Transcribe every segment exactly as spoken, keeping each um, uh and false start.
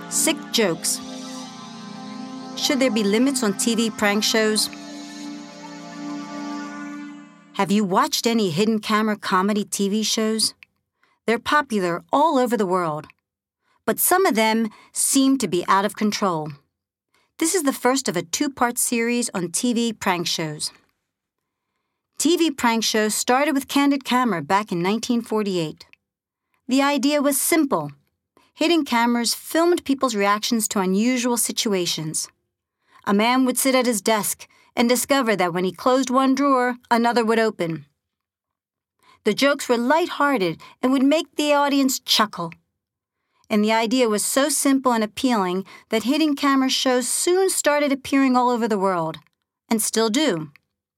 Sick jokes. Should there be limits on T V prank shows? Have you watched any hidden camera comedy T V shows? They're popular all over the world, but some of them seem to be out of control. This is the first of a two-part series on T V prank shows. T V prank shows started with Candid Camera back in nineteen forty-eight. The idea was simple. Hidden cameras filmed people's reactions to unusual situations. A man would sit at his desk and discover that when he closed one drawer, another would open. The jokes were light-hearted and would make the audience chuckle. And the idea was so simple and appealing that hidden camera shows soon started appearing all over the world, and still do.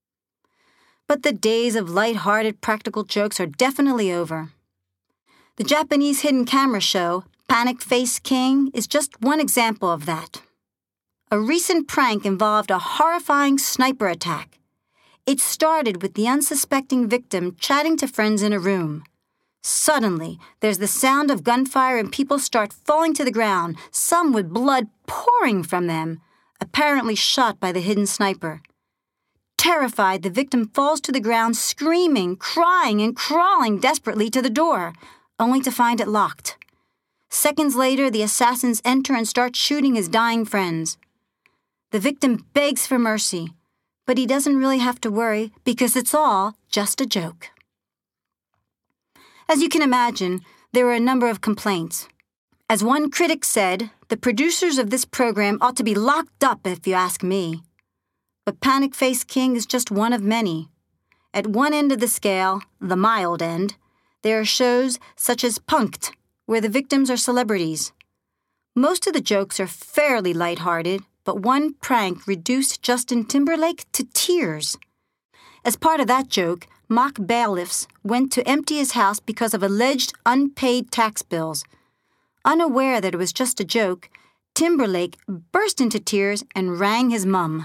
But the days of light-hearted practical jokes are definitely over. The Japanese hidden camera show, Panic Face King, is just one example of that. A recent prank involved a horrifying sniper attack. It started with the unsuspecting victim chatting to friends in a room. Suddenly, there's the sound of gunfire and people start falling to the ground, some with blood pouring from them, apparently shot by the hidden sniper. Terrified, the victim falls to the ground, screaming, crying, and crawling desperately to the door, only to find it locked. Seconds later, the assassins enter and start shooting his dying friends. The victim begs for mercy, but he doesn't really have to worry because it's all just a joke. As you can imagine, there were a number of complaints. As one critic said, the producers of this program ought to be locked up if you ask me. But Panic Face King is just one of many. At one end of the scale, the mild end, there are shows such as Punk'd, where the victims are celebrities. Most of the jokes are fairly lighthearted, but one prank reduced Justin Timberlake to tears. As part of that joke, mock bailiffs went to empty his house because of alleged unpaid tax bills. Unaware that it was just a joke, Timberlake burst into tears and rang his mum.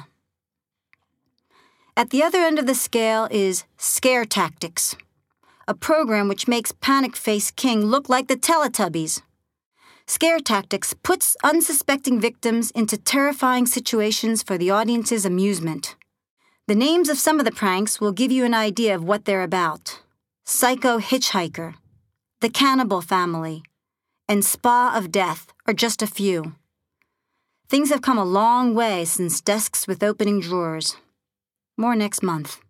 At the other end of the scale is Scare Tactics, a program which makes Panic Face King look like the Teletubbies. Scare Tactics puts unsuspecting victims into terrifying situations for the audience's amusement. The names of some of the pranks will give you an idea of what they're about. Psycho Hitchhiker, The Cannibal Family, and Spa of Death are just a few. Things have come a long way since desks with opening drawers. More next month.